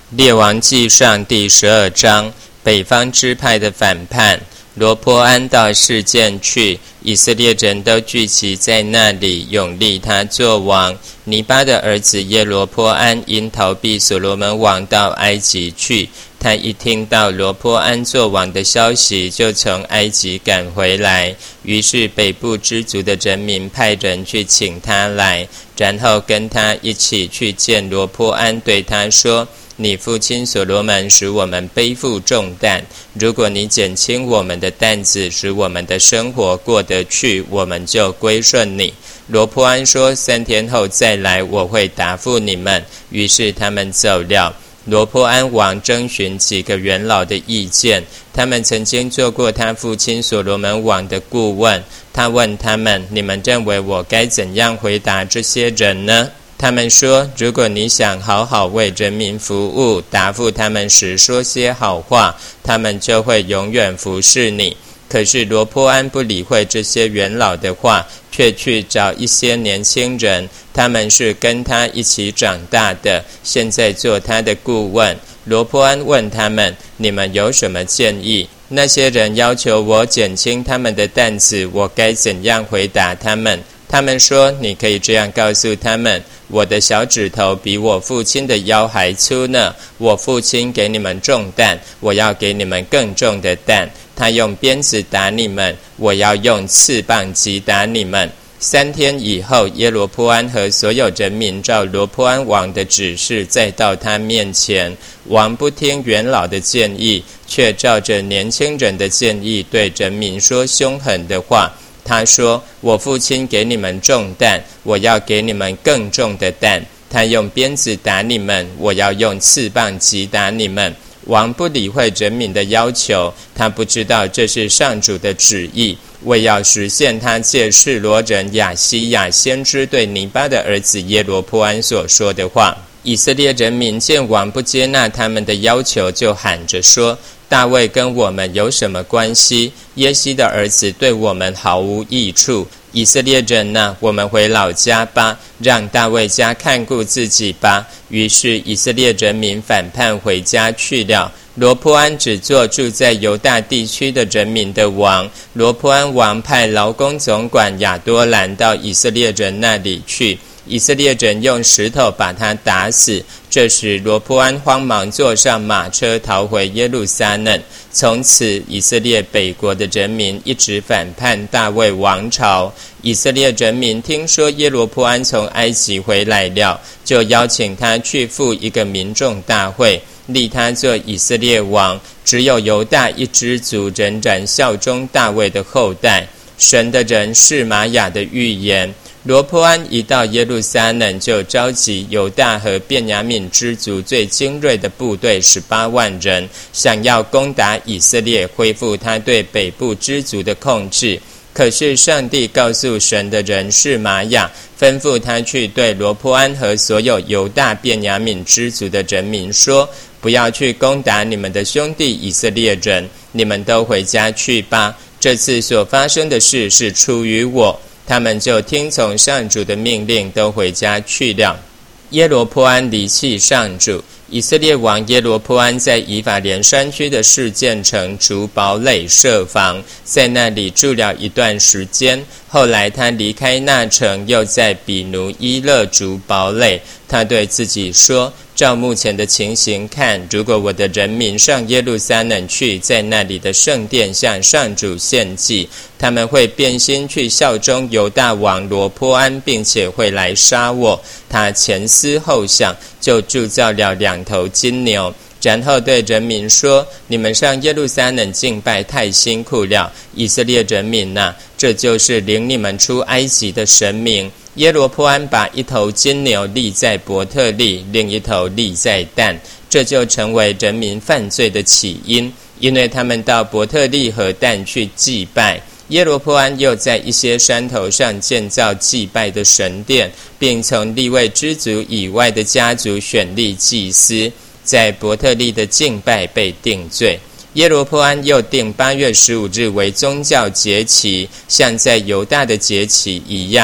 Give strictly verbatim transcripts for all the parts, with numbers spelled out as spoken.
列王纪上第十二章，北方支派的反叛。罗波安到示剑去，以色列人都聚集在那里，拥立他作王。尼巴的儿子耶罗波安因逃避所罗门王到埃及去，他一听到罗波安作王的消息，就从埃及赶回来。于是北部支族的人民派人去请他来，然后跟他一起去见罗波安，对他说：你父亲所罗门使我们背负重担，如果你减轻我们的担子，使我们的生活过得去，我们就归顺你。罗波安说：三天后再来，我会答复你们。于是他们走了。罗波安王征询几个元老的意见，他们曾经做过他父亲所罗门王的顾问。他问他们：你们认为我该怎样回答这些人呢？他们说：如果你想好好为人民服务，答复他们时说些好话，他们就会永远服侍你。可是罗波安不理会这些元老的话，却去找一些年轻人，他们是跟他一起长大的，现在做他的顾问。罗波安问他们：你们有什么建议？那些人要求我减轻他们的担子，我该怎样回答他们？他们说：你可以这样告诉他们：我的小指头比我父亲的腰还粗呢，我父亲给你们重担，我要给你们更重的担。他用鞭子打你们，我要用刺棒击打你们。三天以后，耶罗波安和所有人民照罗波安王的指示再到他面前。王不听元老的建议，却照着年轻人的建议对人民说凶狠的话。他说：我父亲给你们重担，我要给你们更重的担。他用鞭子打你们，我要用刺棒击打你们。王不理会人民的要求，他不知道这是上主的旨意，为要实现他借示罗人亚西亚先知对尼巴的儿子耶罗波安所说的话。以色列人民见王不接纳他们的要求，就喊着说：大卫跟我们有什么关系？耶西的儿子对我们毫无益处。以色列人啊，我们回老家吧，让大卫家看顾自己吧。于是以色列人民反叛回家去了。罗波安只做住在犹大地区的人民的王。罗波安王派劳工总管亚多兰到以色列人那里去，以色列人用石头把他打死。这时罗波安慌忙坐上马车逃回耶路撒冷。从此以色列北国的人民一直反叛大卫王朝。以色列人民听说耶罗波安从埃及回来了，就邀请他去赴一个民众大会，立他做以色列王。只有犹大一支族仍然效忠大卫的后代。神的人示玛雅的预言。罗波安一到耶路撒冷，就召集犹大和便雅悯支族最精锐的部队十八万人，想要攻打以色列，恢复他对北部支族的控制。可是上帝告诉神的人示玛雅，吩咐他去对罗波安和所有犹大便雅悯支族的人民说：不要去攻打你们的兄弟以色列人，你们都回家去吧。这次所发生的事是出于我。他们就听从上主的命令，都回家去了。耶罗波安离弃上主。以色列王耶罗波安在以法莲山区的示剑城筑堡垒设防，在那里住了一段时间。后来他离开那城，又在比努伊勒筑堡垒。他对自己说：照目前的情形看，如果我的人民上耶路撒冷去，在那里的圣殿向上主献祭，他们会变心去效忠犹大王罗波安，并且会来杀我。他前思后想，就铸造了两头金牛，然后对人民说：你们上耶路撒冷敬拜太辛苦了，以色列人民啊，这就是领你们出埃及的神明。耶罗波安把一头金牛立在伯特利，另一头立在但，这就成为人民犯罪的起因，因为他们到伯特利和但去祭拜。耶罗波安又在一些山头上建造祭拜的神殿，并从利未支族以外的家族选立祭司，在伯特利的敬拜被定罪。耶罗波安又定八月十五日为宗教节期，像在犹大的节期一样。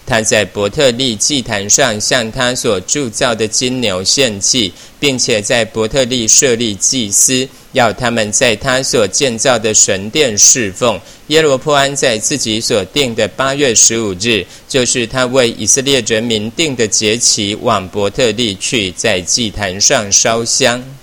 他在伯特利祭坛上向他所铸造的金牛献祭，并且在伯特利设立祭司，要他们在他所建造的神殿侍奉。耶罗波安在自己所定的八月十五日，就是他为以色列人民定的节期，往伯特利去，在祭坛上烧香。